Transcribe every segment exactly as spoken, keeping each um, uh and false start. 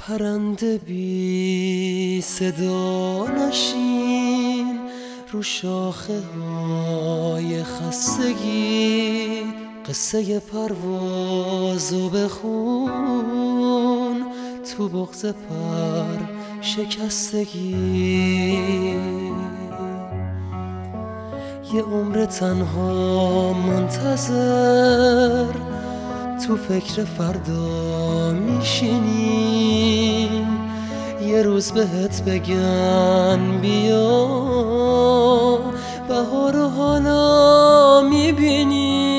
پرنده بی صدا نشین رو شاخه های خستگی، قصه پروازو بخون تو بغض پر شکستگی. یه عمر تنها منتظر تو فکر فردا میشینی، یه روز بهت بگن بیا بهارو حالا میبینی.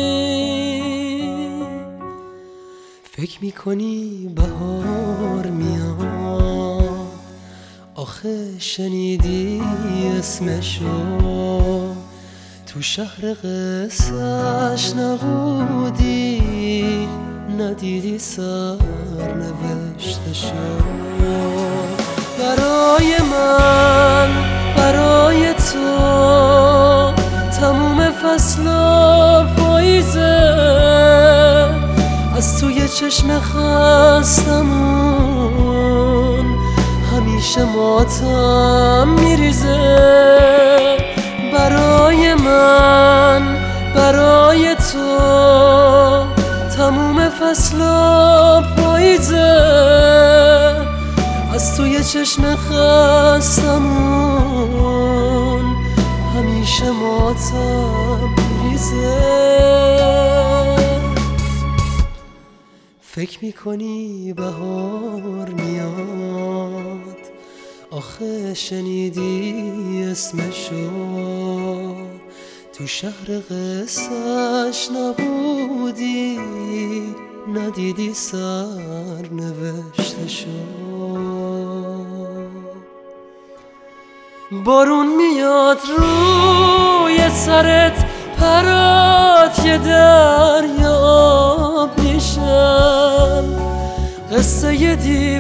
فکر میکنی بهار میاد، آخه شنیدی اسمشو؟ تو شهر قصه‌اش نبودی، ندیدی سرنوشتشو. برای من برای تو تموم فصلا پاییزه، از توی چشم خستمون همیشه ماتم میریزه. برای من برای تو تموم فصلا پاییزه، از توی چشم خستمون همیشه ماتم میریزه. فکر میکنی بهار میاد، آخه شنیدی اسمشو؟ تو شهر قصه‌اش نبودی، ندیدی سرنوشتشو. بارون میاد روی سرت، پرات یه دریاب میشن، قصه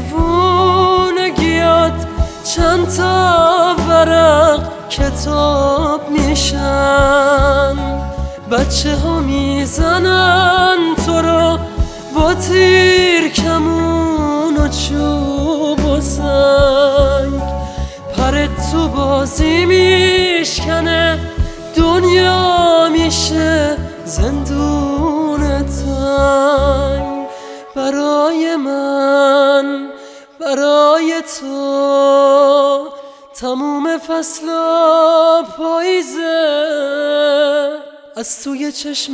دیوونگیات چند تا ورق کتاب میشن. بچه ها میزنن تو رو با تیر کمون و چوب و سنگ، پرت تو بازی میشکنه، دنیا میشه زندون تنگ. برای من برای تو تموم فصلا پاییزه، از توی چشم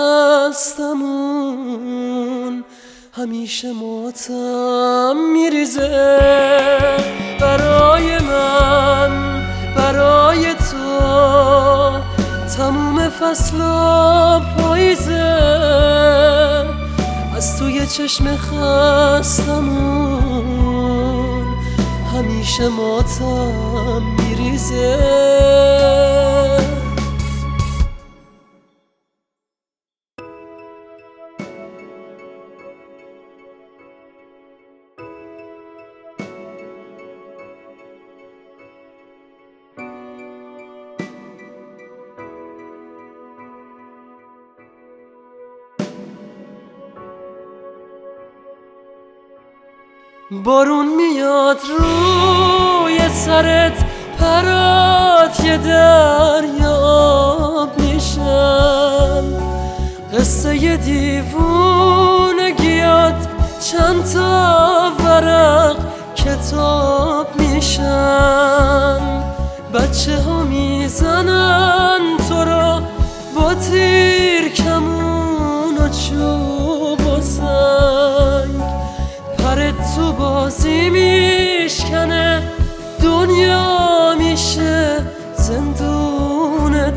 خستمون همیشه ماتم میریزه. برای من برای تو تموم فصلا پاییزه، از توی چشم خستمون همیشه ماتم میریزه. بارون میاد روی سرت، پرات یه دریاب میشن، قصه دیوونگیات چند تا ورق کتاب میشن. بچه ها میزنن تو رو با تیر کمون و چوب و سنگ، پرت تو بازی میشکنه، دنیا میشه زندون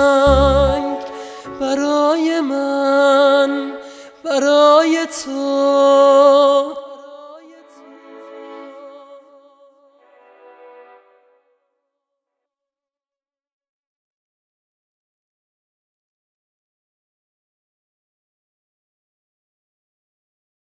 تنگ. برای من برای تو